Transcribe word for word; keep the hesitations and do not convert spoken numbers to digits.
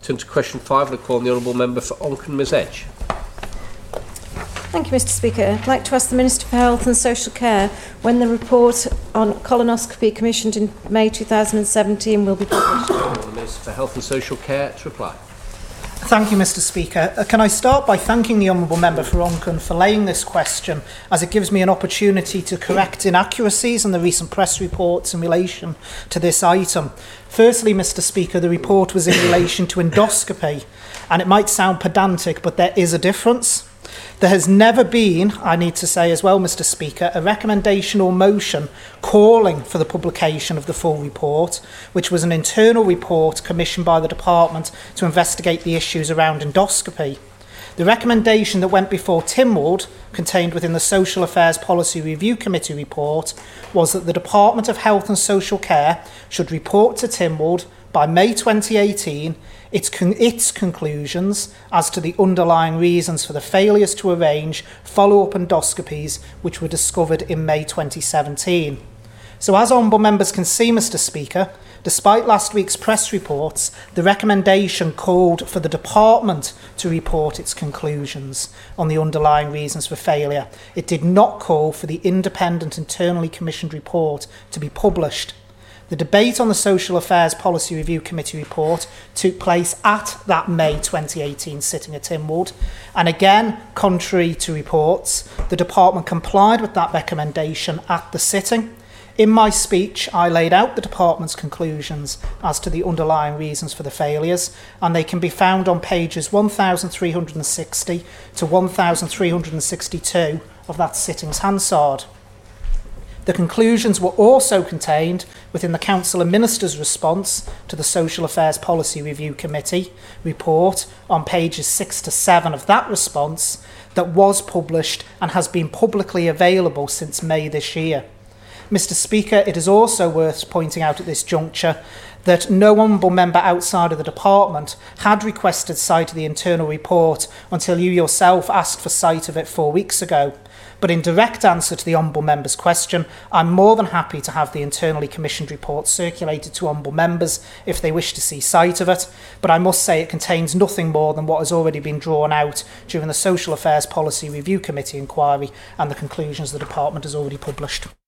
Turn to question five and I call on the Honourable Member for Onchan, Ms Edge. Thank you, Mr Speaker. I'd like to ask the Minister for Health and Social Care when the report on colonoscopy commissioned in May two thousand seventeen will be published. The Minister for Health and Social Care to reply. Thank you, Mr Speaker. Uh, can I start by thanking the Honourable Member for Onchan for laying this question, as it gives me an opportunity to correct inaccuracies in the recent press reports in relation to this item. Firstly, Mr Speaker, the report was in relation to endoscopy, and it might sound pedantic, but there is a difference. There has never been, I need to say as well, Mr Speaker, a recommendation or motion calling for the publication of the full report, which was an internal report commissioned by the Department to investigate the issues around endoscopy. The recommendation that went before Tynwald, contained within the Social Affairs Policy Review Committee report, was that the Department of Health and Social Care should report to Tynwald by May twenty eighteen its, con its conclusions as to the underlying reasons for the failures to arrange follow-up endoscopies which were discovered in May twenty seventeen. So as honourable members can see, Mr Speaker, despite last week's press reports, the recommendation called for the Department to report its conclusions on the underlying reasons for failure. It did not call for the independent internally commissioned report to be published. The debate on the Social Affairs Policy Review Committee report took place at that May twenty eighteen sitting at Tynwald, and again, contrary to reports, the Department complied with that recommendation at the sitting. In my speech, I laid out the Department's conclusions as to the underlying reasons for the failures, and they can be found on pages one thousand three hundred sixty to one thousand three hundred sixty-two of that sitting's Hansard. The conclusions were also contained within the Council and Minister's response to the Social Affairs Policy Review Committee report on pages six to seven of that response that was published and has been publicly available since May this year. Mr Speaker, it is also worth pointing out at this juncture that no honourable member outside of the Department had requested sight of the internal report until you yourself asked for sight of it four weeks ago. But in direct answer to the honourable member's question, I'm more than happy to have the internally commissioned report circulated to honourable members if they wish to see sight of it. But I must say it contains nothing more than what has already been drawn out during the Social Affairs Policy Review Committee inquiry and the conclusions the Department has already published.